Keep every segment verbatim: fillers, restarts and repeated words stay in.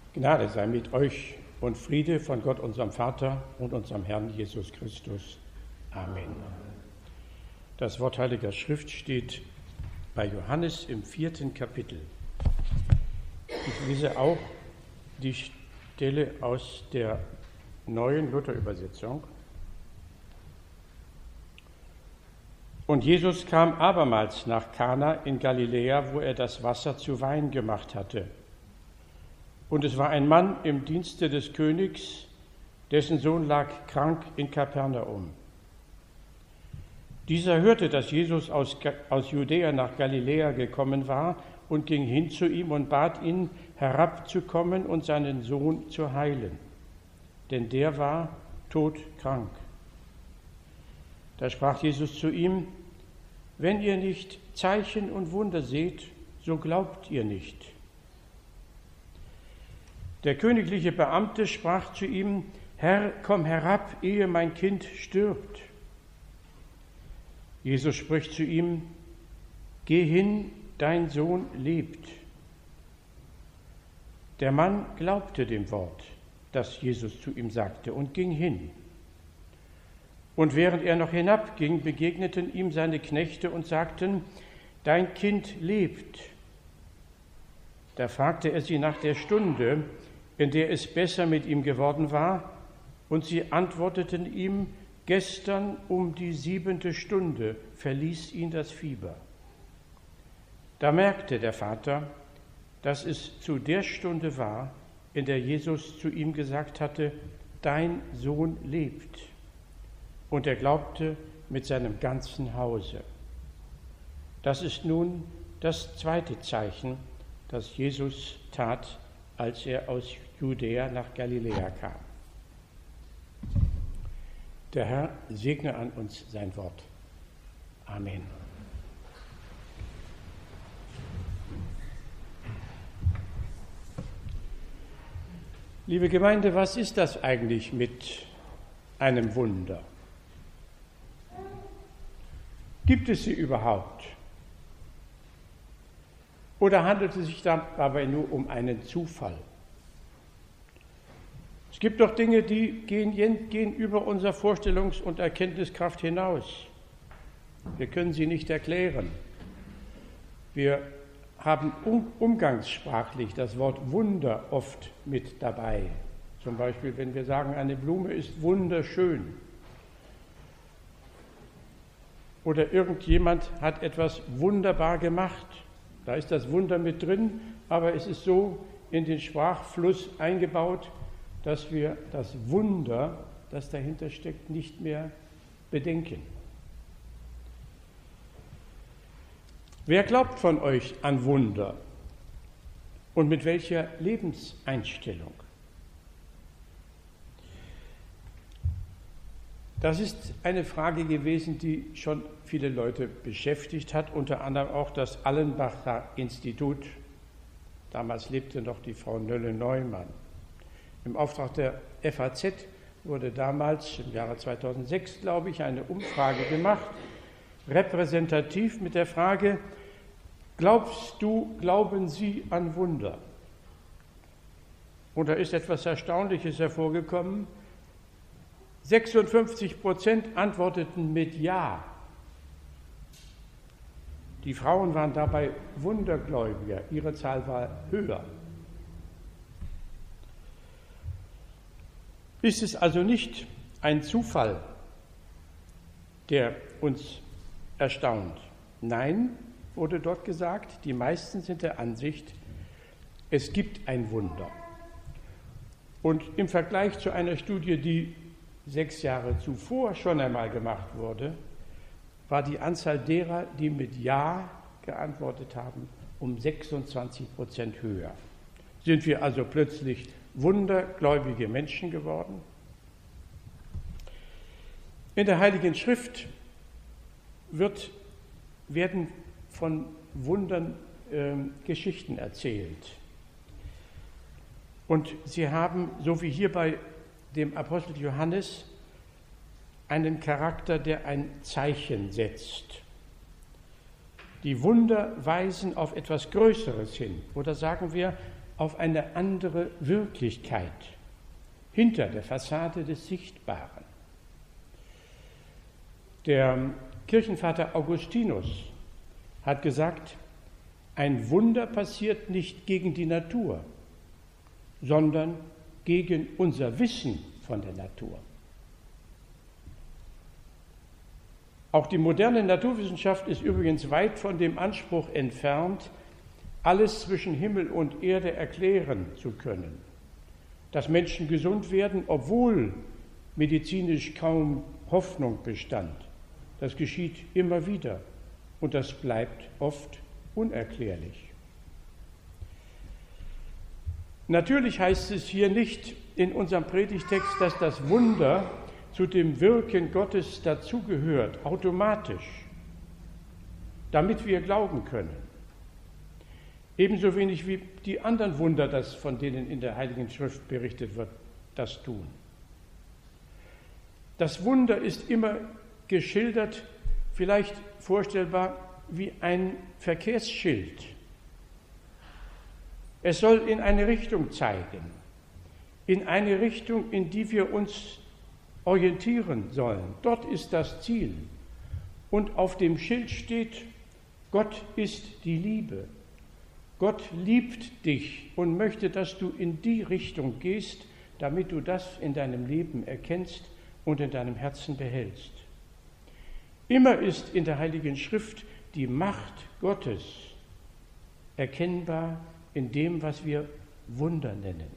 Gnade sei mit euch und Friede von Gott, unserem Vater und unserem Herrn Jesus Christus. Amen. Das Wort Heiliger Schrift steht bei Johannes im vierten Kapitel. Ich lese auch die Stelle aus der neuen Luther-Übersetzung. Und Jesus kam abermals nach Kana in Galiläa, wo er das Wasser zu Wein gemacht hatte. Und es war ein Mann im Dienste des Königs, dessen Sohn lag krank in Kapernaum. Dieser hörte, dass Jesus aus, aus Judäa nach Galiläa gekommen war und ging hin zu ihm und bat ihn, herabzukommen und seinen Sohn zu heilen, denn der war todkrank. Da sprach Jesus zu ihm: Wenn ihr nicht Zeichen und Wunder seht, so glaubt ihr nicht. Der königliche Beamte sprach zu ihm: Herr, komm herab, ehe mein Kind stirbt. Jesus spricht zu ihm: Geh hin, dein Sohn lebt. Der Mann glaubte dem Wort, das Jesus zu ihm sagte, und ging hin. Und während er noch hinabging, begegneten ihm seine Knechte und sagten: Dein Kind lebt. Da fragte er sie nach der Stunde, in der es besser mit ihm geworden war, und sie antworteten ihm: Gestern um die siebente Stunde verließ ihn das Fieber. Da merkte der Vater, dass es zu der Stunde war, in der Jesus zu ihm gesagt hatte: Dein Sohn lebt. Und er glaubte mit seinem ganzen Hause. Das ist nun das zweite Zeichen, das Jesus tat, als er aus Judäa nach Galiläa kam. Der Herr segne an uns sein Wort. Amen. Liebe Gemeinde, was ist das eigentlich mit einem Wunder? Gibt es sie überhaupt? Oder handelt es sich dabei nur um einen Zufall? Es gibt doch Dinge, die gehen, gehen über unsere Vorstellungs- und Erkenntniskraft hinaus. Wir können sie nicht erklären. Wir haben um, umgangssprachlich das Wort Wunder oft mit dabei. Zum Beispiel, wenn wir sagen, eine Blume ist wunderschön. Oder irgendjemand hat etwas wunderbar gemacht. Da ist das Wunder mit drin, aber es ist so in den Sprachfluss eingebaut, dass wir das Wunder, das dahinter steckt, nicht mehr bedenken. Wer glaubt von euch an Wunder und mit welcher Lebenseinstellung? Das ist eine Frage gewesen, die schon viele Leute beschäftigt hat, unter anderem auch das Allenbacher Institut. Damals lebte noch die Frau Nölle-Neumann. Im Auftrag der F A Z wurde damals im Jahre zweitausendsechs, glaube ich, eine Umfrage gemacht, repräsentativ mit der Frage: Glaubst du, glauben Sie an Wunder? Und da ist etwas Erstaunliches hervorgekommen. sechsundfünfzig Prozent antworteten mit Ja. Die Frauen waren dabei wundergläubiger, ihre Zahl war höher. Ist es also nicht ein Zufall, der uns erstaunt? Nein, wurde dort gesagt, die meisten sind der Ansicht, es gibt ein Wunder. Und im Vergleich zu einer Studie, die sechs Jahre zuvor schon einmal gemacht wurde, war die Anzahl derer, die mit Ja geantwortet haben, um sechsundzwanzig Prozent höher. Sind wir also plötzlich wundergläubige Menschen geworden? In der Heiligen Schrift wird, werden von Wundern äh, Geschichten erzählt. Und sie haben, so wie hier bei dem Apostel Johannes, einen Charakter, der ein Zeichen setzt. Die Wunder weisen auf etwas Größeres hin. Oder sagen wir, auf eine andere Wirklichkeit hinter der Fassade des Sichtbaren. Der Kirchenvater Augustinus hat gesagt, ein Wunder passiert nicht gegen die Natur, sondern gegen unser Wissen von der Natur. Auch die moderne Naturwissenschaft ist übrigens weit von dem Anspruch entfernt, alles zwischen Himmel und Erde erklären zu können. Dass Menschen gesund werden, obwohl medizinisch kaum Hoffnung bestand, das geschieht immer wieder und das bleibt oft unerklärlich. Natürlich heißt es hier nicht in unserem Predigtext, dass das Wunder zu dem Wirken Gottes dazugehört, automatisch, damit wir glauben können. Ebenso wenig wie die anderen Wunder, das von denen in der Heiligen Schrift berichtet wird, das tun. Das Wunder ist immer geschildert, vielleicht vorstellbar wie ein Verkehrsschild. Es soll in eine Richtung zeigen, in eine Richtung, in die wir uns orientieren sollen. Dort ist das Ziel. Und auf dem Schild steht, Gott ist die Liebe. Gott liebt dich und möchte, dass du in die Richtung gehst, damit du das in deinem Leben erkennst und in deinem Herzen behältst. Immer ist in der Heiligen Schrift die Macht Gottes erkennbar in dem, was wir Wunder nennen.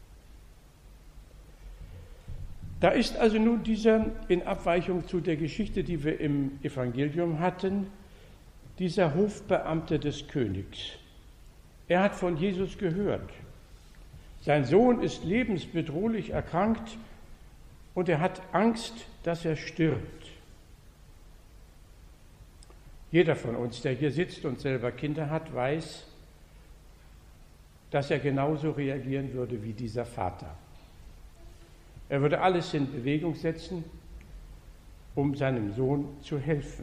Da ist also nun dieser, in Abweichung zu der Geschichte, die wir im Evangelium hatten, dieser Hofbeamte des Königs. Er hat von Jesus gehört. Sein Sohn ist lebensbedrohlich erkrankt und er hat Angst, dass er stirbt. Jeder von uns, der hier sitzt und selber Kinder hat, weiß, dass er genauso reagieren würde wie dieser Vater. Er würde alles in Bewegung setzen, um seinem Sohn zu helfen.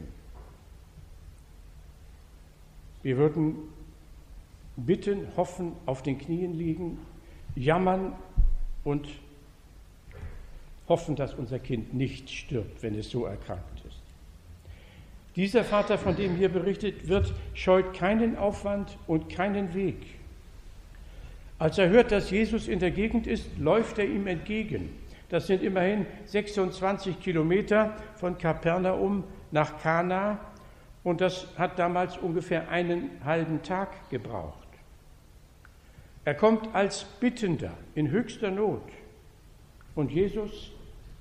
Wir würden bitten, hoffen, auf den Knien liegen, jammern und hoffen, dass unser Kind nicht stirbt, wenn es so erkrankt ist. Dieser Vater, von dem hier berichtet wird, scheut keinen Aufwand und keinen Weg. Als er hört, dass Jesus in der Gegend ist, läuft er ihm entgegen. Das sind immerhin sechsundzwanzig Kilometer von Kapernaum nach Kana und das hat damals ungefähr einen halben Tag gebraucht. Er kommt als Bittender in höchster Not und Jesus,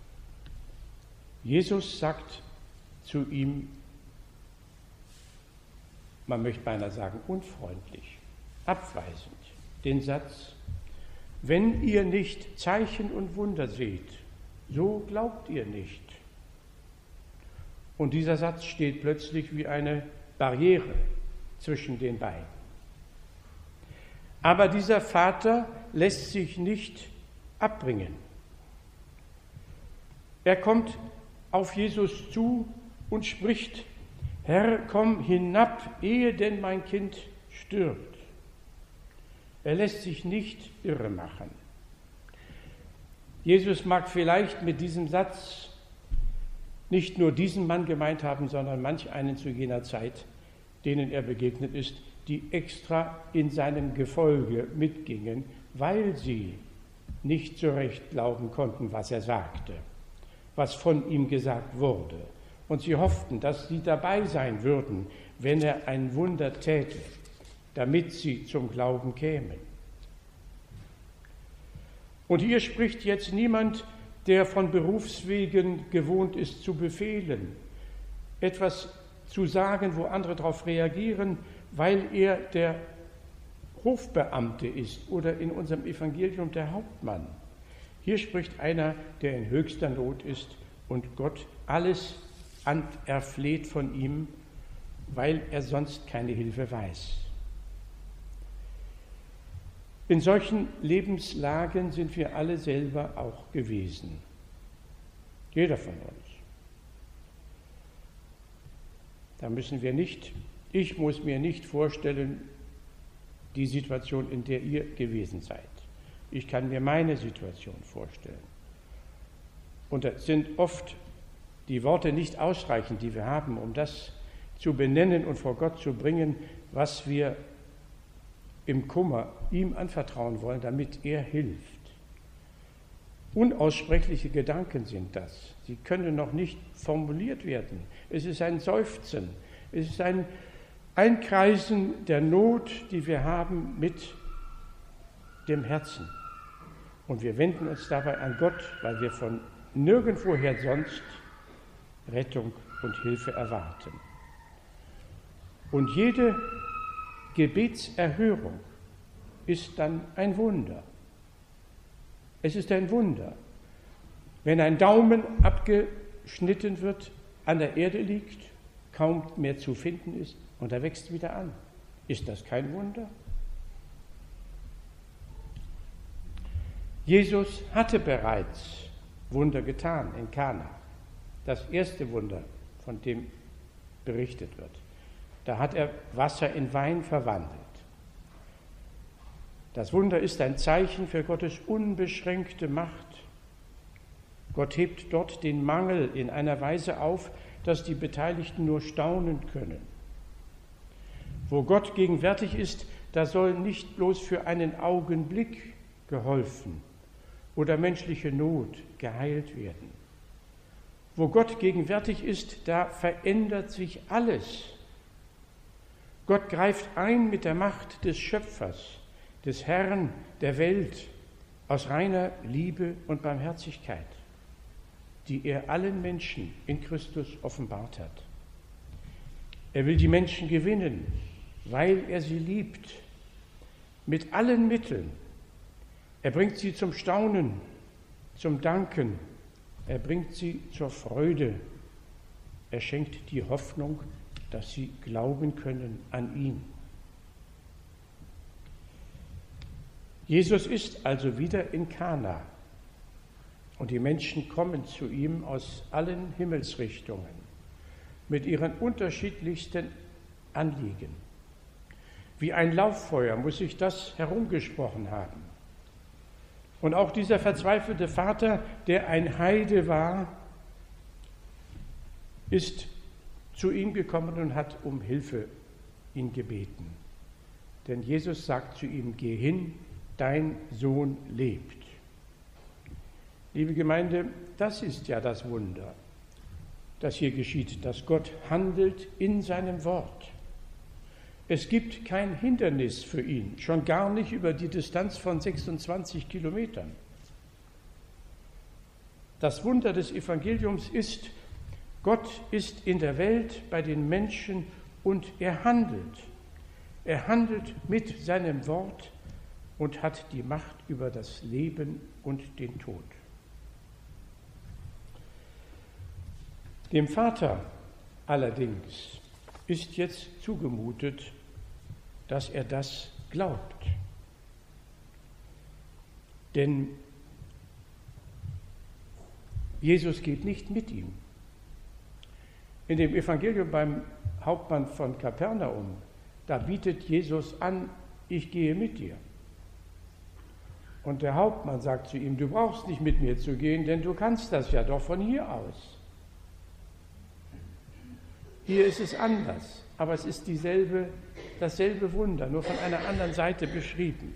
Jesus sagt zu ihm, man möchte beinahe sagen unfreundlich, abweisend, den Satz, wenn ihr nicht Zeichen und Wunder seht, so glaubt ihr nicht. Und dieser Satz steht plötzlich wie eine Barriere zwischen den beiden. Aber dieser Vater lässt sich nicht abbringen. Er kommt auf Jesus zu und spricht, Herr, komm hinab, ehe denn mein Kind stirbt. Er lässt sich nicht irre machen. Jesus mag vielleicht mit diesem Satz nicht nur diesen Mann gemeint haben, sondern manch einen zu jener Zeit, denen er begegnet ist, die extra in seinem Gefolge mitgingen, weil sie nicht so recht glauben konnten, was er sagte, was von ihm gesagt wurde. Und sie hofften, dass sie dabei sein würden, wenn er ein Wunder täte, damit sie zum Glauben kämen. Und hier spricht jetzt niemand, der von Berufswegen gewohnt ist zu befehlen, etwas zu sagen, wo andere darauf reagieren, weil er der Hofbeamte ist oder in unserem Evangelium der Hauptmann. Hier spricht einer, der in höchster Not ist und Gott alles erfleht von ihm, weil er sonst keine Hilfe weiß. In solchen Lebenslagen sind wir alle selber auch gewesen. Jeder von uns. Da müssen wir nicht, ich muss mir nicht vorstellen, die Situation, in der ihr gewesen seid. Ich kann mir meine Situation vorstellen. Und es sind oft die Worte nicht ausreichend, die wir haben, um das zu benennen und vor Gott zu bringen, was wir im Kummer ihm anvertrauen wollen, damit er hilft. Unaussprechliche Gedanken sind das. Sie können noch nicht formuliert werden. Es ist ein Seufzen. Es ist ein Einkreisen der Not, die wir haben mit dem Herzen. Und wir wenden uns dabei an Gott, weil wir von nirgendwoher sonst Rettung und Hilfe erwarten. Und jede Gebetserhörung ist dann ein Wunder. Es ist ein Wunder. Wenn ein Daumen abgeschnitten wird, an der Erde liegt, kaum mehr zu finden ist und er wächst wieder an. Ist das kein Wunder? Jesus hatte bereits Wunder getan in Kana. Das erste Wunder, von dem berichtet wird. Da hat er Wasser in Wein verwandelt. Das Wunder ist ein Zeichen für Gottes unbeschränkte Macht. Gott hebt dort den Mangel in einer Weise auf, dass die Beteiligten nur staunen können. Wo Gott gegenwärtig ist, da soll nicht bloß für einen Augenblick geholfen oder menschliche Not geheilt werden. Wo Gott gegenwärtig ist, da verändert sich alles. Gott greift ein mit der Macht des Schöpfers, des Herrn der Welt, aus reiner Liebe und Barmherzigkeit, die er allen Menschen in Christus offenbart hat. Er will die Menschen gewinnen, weil er sie liebt, mit allen Mitteln. Er bringt sie zum Staunen, zum Danken, er bringt sie zur Freude. Er schenkt die Hoffnung, dass sie glauben können an ihn. Jesus ist also wieder in Kana und die Menschen kommen zu ihm aus allen Himmelsrichtungen mit ihren unterschiedlichsten Anliegen. Wie ein Lauffeuer muss sich das herumgesprochen haben. Und auch dieser verzweifelte Vater, der ein Heide war, ist zu ihm gekommen und hat um Hilfe ihn gebeten. Denn Jesus sagt zu ihm, geh hin, dein Sohn lebt. Liebe Gemeinde, das ist ja das Wunder, das hier geschieht, dass Gott handelt in seinem Wort. Es gibt kein Hindernis für ihn, schon gar nicht über die Distanz von sechsundzwanzig Kilometern. Das Wunder des Evangeliums ist, Gott ist in der Welt bei den Menschen und er handelt. Er handelt mit seinem Wort und hat die Macht über das Leben und den Tod. Dem Vater allerdings ist jetzt zugemutet, dass er das glaubt. Denn Jesus geht nicht mit ihm. In dem Evangelium beim Hauptmann von Kapernaum, da bietet Jesus an, ich gehe mit dir. Und der Hauptmann sagt zu ihm, du brauchst nicht mit mir zu gehen, denn du kannst das ja doch von hier aus. Hier ist es anders, aber es ist dieselbe, dasselbe Wunder, nur von einer anderen Seite beschrieben.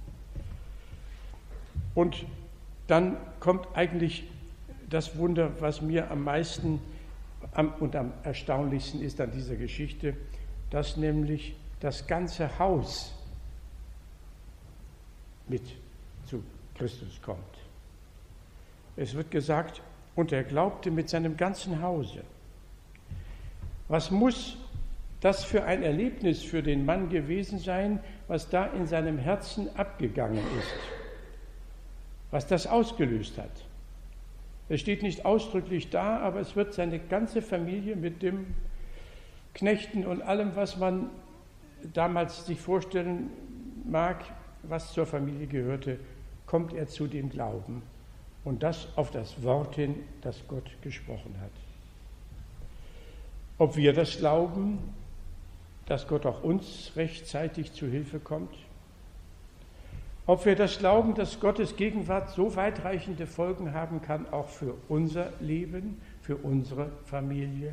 Und dann kommt eigentlich das Wunder, was mir am meisten am, und am erstaunlichsten ist an dieser Geschichte, dass nämlich das ganze Haus mit zu Christus kommt. Es wird gesagt, und er glaubte mit seinem ganzen Hause. Was muss das für ein Erlebnis für den Mann gewesen sein, was da in seinem Herzen abgegangen ist, was das ausgelöst hat? Es steht nicht ausdrücklich da, aber es wird seine ganze Familie mit dem Knechten und allem, was man damals sich vorstellen mag, was zur Familie gehörte, kommt er zu dem Glauben und das auf das Wort hin, das Gott gesprochen hat. Ob wir das glauben, dass Gott auch uns rechtzeitig zu Hilfe kommt? Ob wir das glauben, dass Gottes Gegenwart so weitreichende Folgen haben kann, auch für unser Leben, für unsere Familie?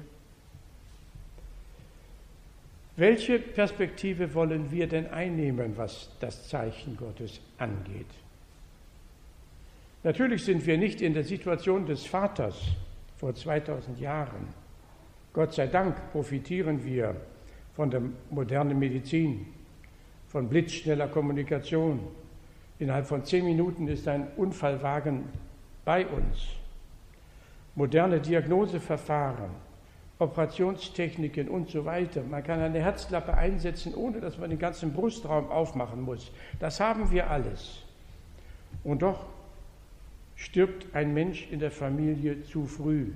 Welche Perspektive wollen wir denn einnehmen, was das Zeichen Gottes angeht? Natürlich sind wir nicht in der Situation des Vaters vor zweitausend Jahren. Gott sei Dank profitieren wir von der modernen Medizin, von blitzschneller Kommunikation. Innerhalb von zehn Minuten ist ein Unfallwagen bei uns. Moderne Diagnoseverfahren, Operationstechniken und so weiter. Man kann eine Herzklappe einsetzen, ohne dass man den ganzen Brustraum aufmachen muss. Das haben wir alles. Und doch stirbt ein Mensch in der Familie zu früh.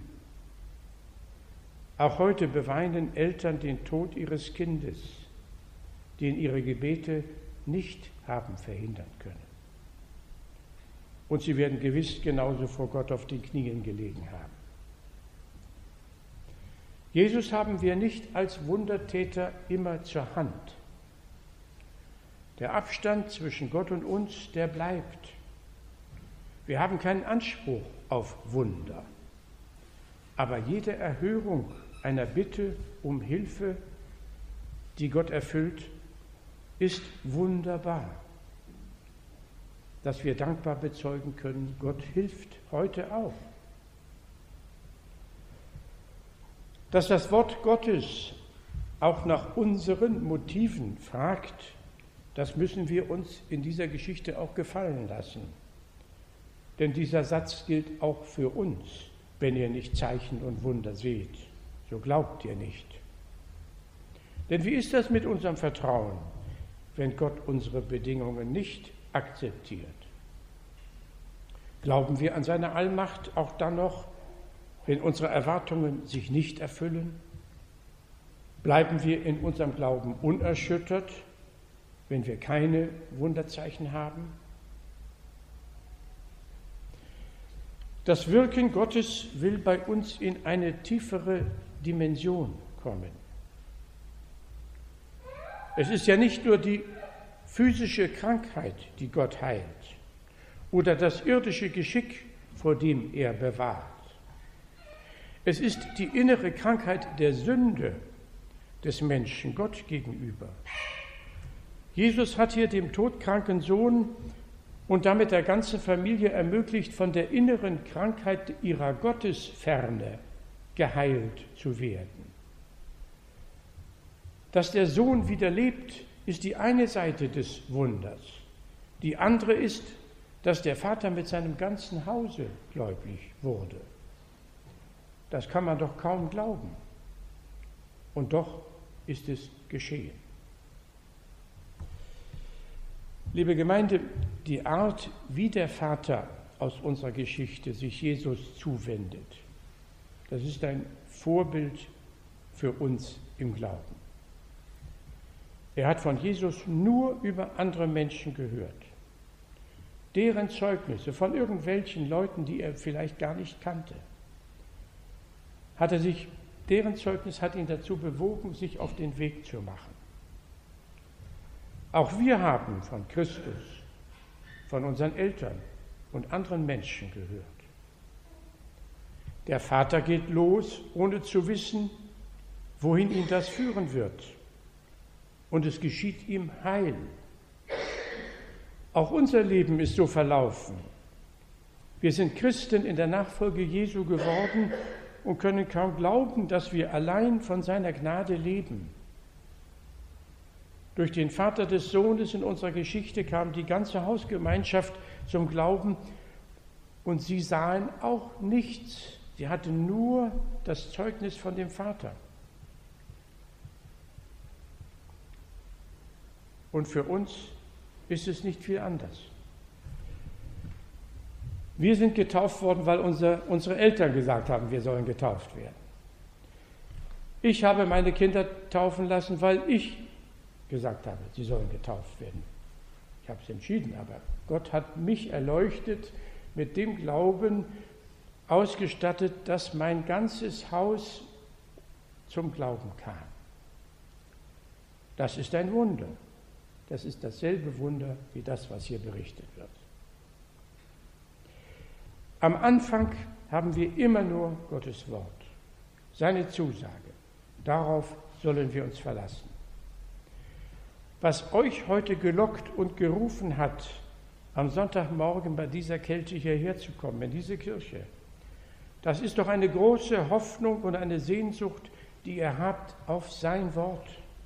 Auch heute beweinen Eltern den Tod ihres Kindes, den ihre Gebete nicht haben verhindern können. Und sie werden gewiss genauso vor Gott auf den Knien gelegen haben. Jesus haben wir nicht als Wundertäter immer zur Hand. Der Abstand zwischen Gott und uns, der bleibt. Wir haben keinen Anspruch auf Wunder. Aber jede Erhörung einer Bitte um Hilfe, die Gott erfüllt, ist wunderbar. Dass wir dankbar bezeugen können, Gott hilft heute auch. Dass das Wort Gottes auch nach unseren Motiven fragt, das müssen wir uns in dieser Geschichte auch gefallen lassen. Denn dieser Satz gilt auch für uns. Wenn ihr nicht Zeichen und Wunder seht, so glaubt ihr nicht. Denn wie ist das mit unserem Vertrauen, wenn Gott unsere Bedingungen nicht akzeptiert? Glauben wir an seine Allmacht auch dann noch, wenn unsere Erwartungen sich nicht erfüllen? Bleiben wir in unserem Glauben unerschüttert, wenn wir keine Wunderzeichen haben? Das Wirken Gottes will bei uns in eine tiefere Dimension kommen. Es ist ja nicht nur die physische Krankheit, die Gott heilt, oder das irdische Geschick, vor dem er bewahrt. Es ist die innere Krankheit der Sünde des Menschen Gott gegenüber. Jesus hat hier dem todkranken Sohn und damit der ganzen Familie ermöglicht, von der inneren Krankheit ihrer Gottesferne geheilt zu werden. Dass der Sohn wieder lebt, ist die eine Seite des Wunders. Die andere ist, dass der Vater mit seinem ganzen Hause gläubig wurde. Das kann man doch kaum glauben. Und doch ist es geschehen. Liebe Gemeinde, die Art, wie der Vater aus unserer Geschichte sich Jesus zuwendet, das ist ein Vorbild für uns im Glauben. Er hat von Jesus nur über andere Menschen gehört, deren Zeugnisse von irgendwelchen Leuten, die er vielleicht gar nicht kannte. Hat er sich, deren Zeugnis hat ihn dazu bewogen, sich auf den Weg zu machen. Auch wir haben von Christus, von unseren Eltern und anderen Menschen gehört. Der Vater geht los, ohne zu wissen, wohin ihn das führen wird. Und es geschieht ihm Heil. Auch unser Leben ist so verlaufen. Wir sind Christen in der Nachfolge Jesu geworden und können kaum glauben, dass wir allein von seiner Gnade leben. Durch den Vater des Sohnes in unserer Geschichte kam die ganze Hausgemeinschaft zum Glauben und sie sahen auch nichts. Sie hatten nur das Zeugnis von dem Vater. Und für uns ist es nicht viel anders. Wir sind getauft worden, weil unser, unsere Eltern gesagt haben, wir sollen getauft werden. Ich habe meine Kinder taufen lassen, weil ich gesagt habe, sie sollen getauft werden. Ich habe es entschieden, aber Gott hat mich erleuchtet, mit dem Glauben ausgestattet, dass mein ganzes Haus zum Glauben kam. Das ist ein Wunder. Das ist dasselbe Wunder wie das, was hier berichtet wird. Am Anfang haben wir immer nur Gottes Wort, seine Zusage. Darauf sollen wir uns verlassen. Was euch heute gelockt und gerufen hat, am Sonntagmorgen bei dieser Kälte hierher zu kommen, in diese Kirche, das ist doch eine große Hoffnung und eine Sehnsucht, die ihr habt auf sein Wort.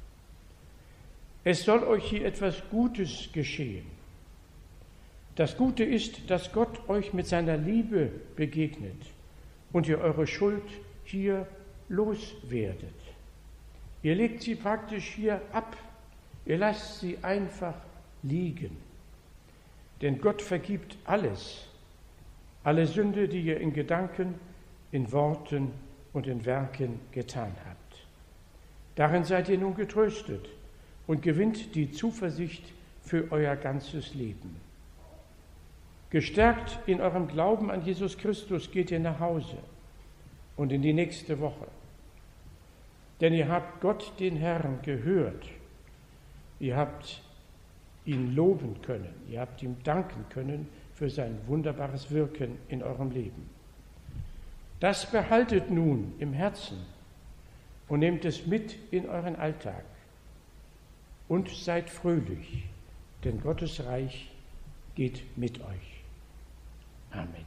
Es soll euch hier etwas Gutes geschehen. Das Gute ist, dass Gott euch mit seiner Liebe begegnet und ihr eure Schuld hier loswerdet. Ihr legt sie praktisch hier ab, ihr lasst sie einfach liegen. Denn Gott vergibt alles, alle Sünde, die ihr in Gedanken, in Worten und in Werken getan habt. Darin seid ihr nun getröstet und gewinnt die Zuversicht für euer ganzes Leben. Gestärkt in eurem Glauben an Jesus Christus geht ihr nach Hause und in die nächste Woche. Denn ihr habt Gott, den Herrn, gehört. Ihr habt ihn loben können. Ihr habt ihm danken können für sein wunderbares Wirken in eurem Leben. Das behaltet nun im Herzen und nehmt es mit in euren Alltag. Und seid fröhlich, denn Gottes Reich geht mit euch. Amen.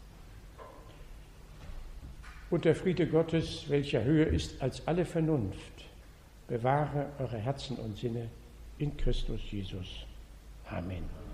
Und der Friede Gottes, welcher höher ist als alle Vernunft, bewahre eure Herzen und Sinne in Christus Jesus. Amen.